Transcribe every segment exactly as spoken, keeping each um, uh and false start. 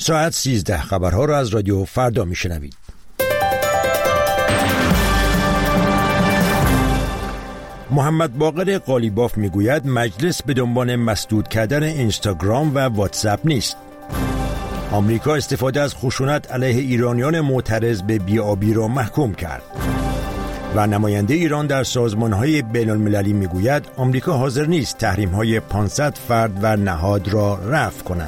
ساعت سیزده خبرها را از رادیو فردا میشنوید. محمد باقر قالیباف میگوید مجلس به دنبال مسدود کردن اینستاگرام و واتساپ نیست. آمریکا استفاده از خشونت علیه ایرانیان معترض به بی‌آبی را محکوم کرد. و نماینده ایران در سازمان‌های بین‌المللی میگوید آمریکا حاضر نیست تحریم‌های پانصد فرد و نهاد را رفع کند.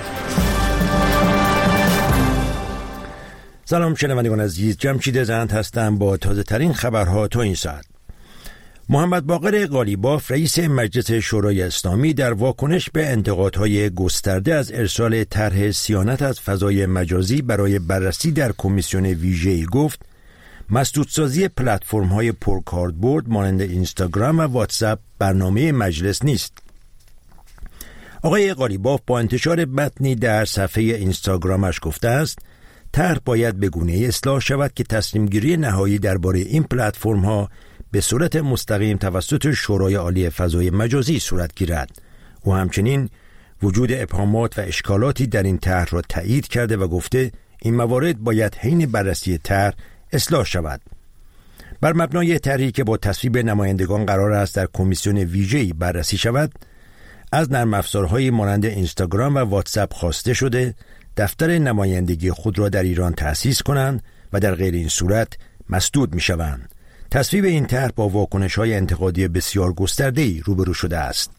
سلام شنوندگان عزیز، جمشید زند هستم با تازه ترین خبرها تا این ساعت. محمد باقر قالیباف رئیس مجلس شورای اسلامی در واکنش به انتقادهای گسترده از ارسال طرح صیانت از فضای مجازی برای بررسی در کمیسیون ویژه‌ای گفت مسدودسازی پلتفرم‌های پرکاربرد مانند اینستاگرام و واتساپ برنامه مجلس نیست. آقای قالیباف با انتشار متنی در صفحه اینستاگرامش گفته است طرح باید به گونه‌ای اصلاح شود که تصمیم گیری نهایی درباره این پلتفرم‌ها به صورت مستقیم توسط شورای عالی فضای مجازی صورت گیرد. او همچنین وجود ابهامات و اشکالاتی در این طرح را تایید کرده و گفته این موارد باید حین بررسی طرح اصلاح شود. بر مبنای طرحی که با تصویب نمایندگان قرار است در کمیسیون ویژه‌ای بررسی شود، از نرم افزارهای مانند اینستاگرام و واتساپ خواسته شده دفتر نمایندگی خود را در ایران تأسیس کنند و در غیر این صورت مسدود می شوند. تصویب این طرح با واکنش‌های انتقادی بسیار گسترده‌ای روبرو شده است.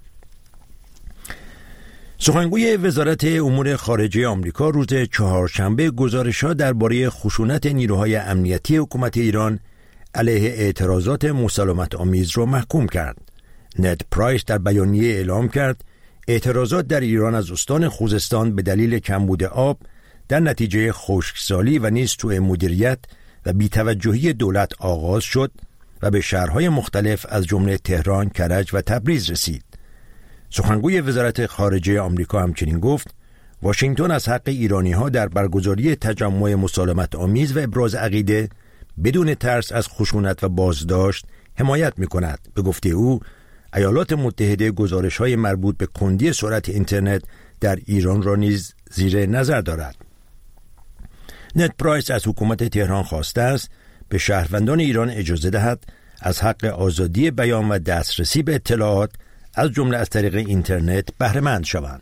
سخنگوی وزارت امور خارجه آمریکا روز چهارشنبه گزارش‌ها درباره خشونت نیروهای امنیتی حکومت ایران علیه اعتراضات مسالمت آمیز را محکوم کرد. نت پرایس در بیانیه اعلام کرد اعتراضات در ایران از استان خوزستان به دلیل کمبود آب در نتیجه خشکسالی و نیز سوء مدیریت و بی‌توجهی دولت آغاز شد و به شهرهای مختلف از جمله تهران، کرج و تبریز رسید. سخنگوی وزارت خارجه آمریکا همچنین گفت واشنگتن از حق ایرانی‌ها در برگزاری تجمع مسالمت آمیز و ابراز عقیده بدون ترس از خشونت و بازداشت حمایت می‌کند. به گفته او ایالات متحده گزارش‌های مربوط به کندی سرعت اینترنت در ایران را نیز زیر نظر دارد. نت پرایس از حکومت تهران خواسته است به شهروندان ایران اجازه دهد از حق آزادی بیان و دسترسی به اطلاعات از جمله از طریق اینترنت بهره مند شوند.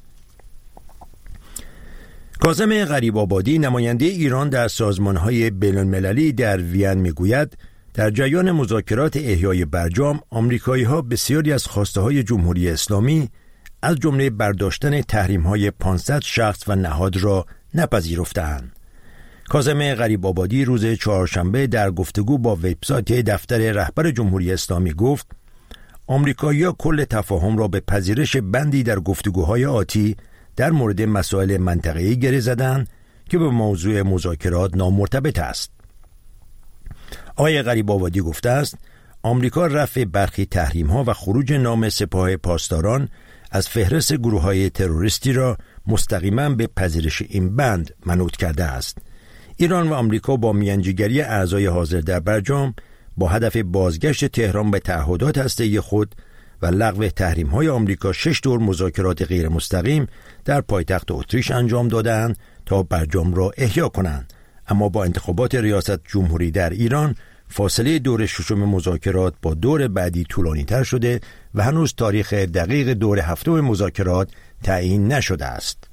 کاظم غریب‌آبادی نماینده ایران در سازمان‌های بین‌المللی در وین میگوید در جریان مذاکرات احیای برجام آمریکایی‌ها بسیاری از خواسته‌های جمهوری اسلامی از جمله برداشتن تحریم‌های پانصد شخص و نهاد را نپذیرفته‌اند. کاظم غریب‌آبادی روز چهارشنبه در گفتگو با وبسایت دفتر رهبر جمهوری اسلامی گفت آمریکایی‌ها کل تفاهم را به پذیرش بندی در گفتگوهای آتی در مورد مسائل منطقه‌ای گره زدند که به موضوع مذاکرات نامرتبط است. آقای غریب‌آبادی گفته است آمریکا رفع برخی تحریم‌ها و خروج نام سپاه پاسداران از فهرست گروه‌های تروریستی را مستقیما به پذیرش این بند منوط کرده است. ایران و آمریکا با میانجیگری اعضای حاضر در برجام با هدف بازگشت تهران به تعهدات هسته‌ای خود و لغو تحریم‌های آمریکا شش دور مذاکرات غیر مستقیم در پایتخت اتریش انجام دادند تا برجام را احیا کنند، اما با انتخابات ریاست جمهوری در ایران فاصله دور ششم مذاکرات با دور بعدی طولانی‌تر شده و هنوز تاریخ دقیق دور هفتم مذاکرات تعیین نشده است.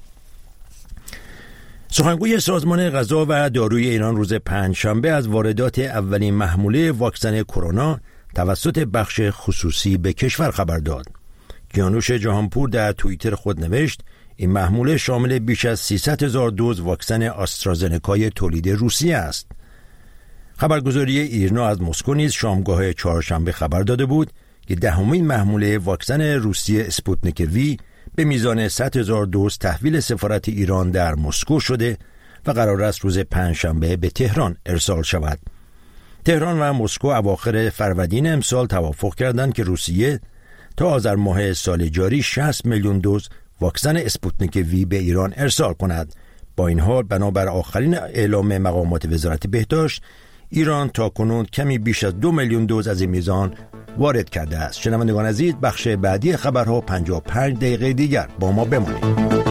سخنگوی سازمان غذا و داروی ایران روز پنجشنبه از واردات اولین محموله واکسن کرونا توسط بخش خصوصی به کشور خبر داد. کیانوش جهانپور در توییتر خود نوشت این محموله شامل بیش از سیصد هزار دوز واکسن آسترازنکای تولید روسیه است. خبرگزاری ایرنا از مسکو نیز شامگاه چهارشنبه خبر داده بود که دهمین محموله واکسن روسیه اسپوتنیک وی به میزان صد هزار دوز تحویل سفارت ایران در مسکو شده و قرار است روز پنجشنبه به تهران ارسال شود. تهران و مسکو اواخر فروردین امسال توافق کردند که روسیه تا آذر ماه سال جاری شصت میلیون دوز واکسن اسپوتنیک وی به ایران ارسال کند. با این حال بنابر آخرین اعلام مقامات وزارت بهداشت ایران تاکنون کمی بیش از دو میلیون دوز از این میزان وارد کرده است. شنوندگان عزیز، بخش بعدی خبرها پنجاه و پنج دقیقه دیگر با ما بمانید.